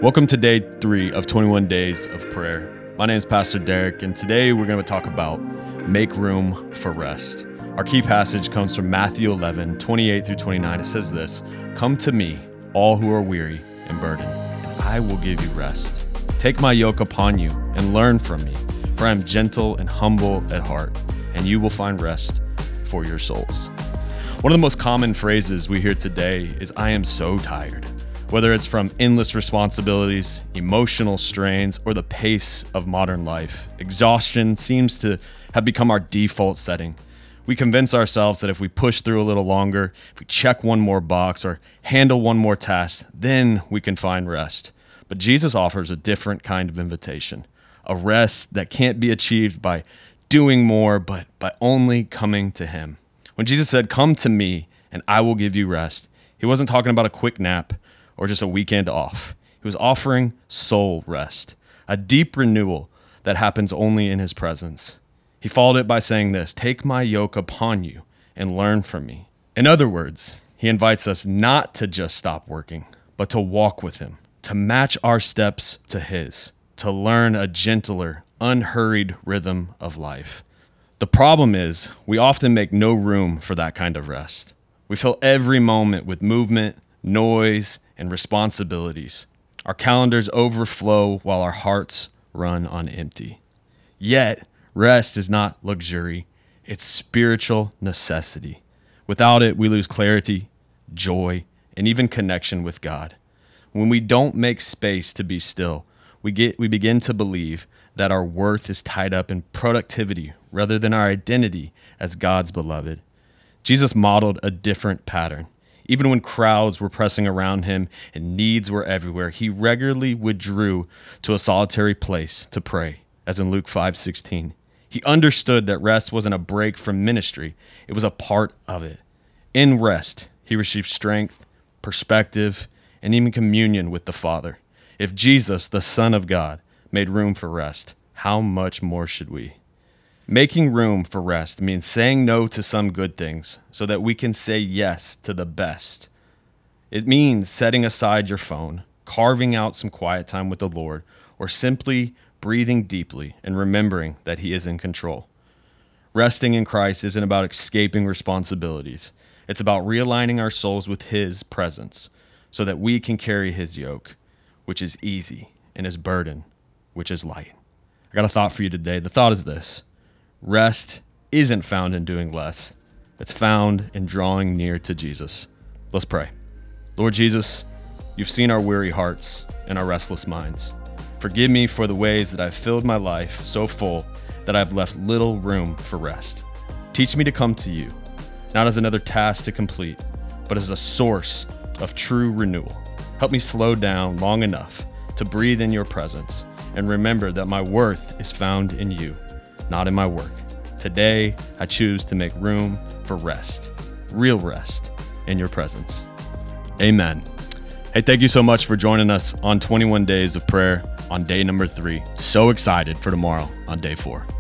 Welcome to day 3 of 21 Days of Prayer. My name is Pastor Derek, and today we're going to talk about make room for rest. Our key passage comes from Matthew 11, 28 through 29. It says this, "Come to me, all who are weary and burdened, and I will give you rest. Take my yoke upon you and learn from me, for I am gentle and humble at heart, and you will find rest for your souls." One of the most common phrases we hear today is, "I am so tired." Whether it's from endless responsibilities, emotional strains, or the pace of modern life, exhaustion seems to have become our default setting. We convince ourselves that if we push through a little longer, if we check one more box or handle one more task, then we can find rest. But Jesus offers a different kind of invitation, a rest that can't be achieved by doing more, but by only coming to Him. When Jesus said, "Come to me and I will give you rest," He wasn't talking about a quick nap or just a weekend off. He was offering soul rest, a deep renewal that happens only in His presence. He followed it by saying this, "Take my yoke upon you and learn from me." In other words, He invites us not to just stop working, but to walk with Him, to match our steps to His, to learn a gentler, unhurried rhythm of life. The problem is, we often make no room for that kind of rest. We fill every moment with movement, noise, and responsibilities. Our calendars overflow while our hearts run on empty. Yet, rest is not luxury, it's spiritual necessity. Without it, we lose clarity, joy, and even connection with God. When we don't make space to be still, we begin to believe that our worth is tied up in productivity rather than our identity as God's beloved. Jesus modeled a different pattern. Even when crowds were pressing around Him and needs were everywhere, He regularly withdrew to a solitary place to pray, as in Luke 5:16. He understood that rest wasn't a break from ministry, it was a part of it. In rest, He received strength, perspective, and even communion with the Father. If Jesus, the Son of God, made room for rest, how much more should we? Making room for rest means saying no to some good things so that we can say yes to the best. It means setting aside your phone, carving out some quiet time with the Lord, or simply breathing deeply and remembering that He is in control. Resting in Christ isn't about escaping responsibilities. It's about realigning our souls with His presence so that we can carry His yoke, which is easy, and His burden, which is light. I got a thought for you today. The thought is this. Rest isn't found in doing less. It's found in drawing near to Jesus. Let's pray. Lord Jesus, You've seen our weary hearts and our restless minds. Forgive me for the ways that I've filled my life so full that I've left little room for rest. Teach me to come to You, not as another task to complete, but as a source of true renewal. Help me slow down long enough to breathe in Your presence and remember that my worth is found in You, not in my work. Today, I choose to make room for rest, real rest in Your presence. Amen. Hey, thank you so much for joining us on 21 Days of Prayer on day number 3. So excited for tomorrow on day 4.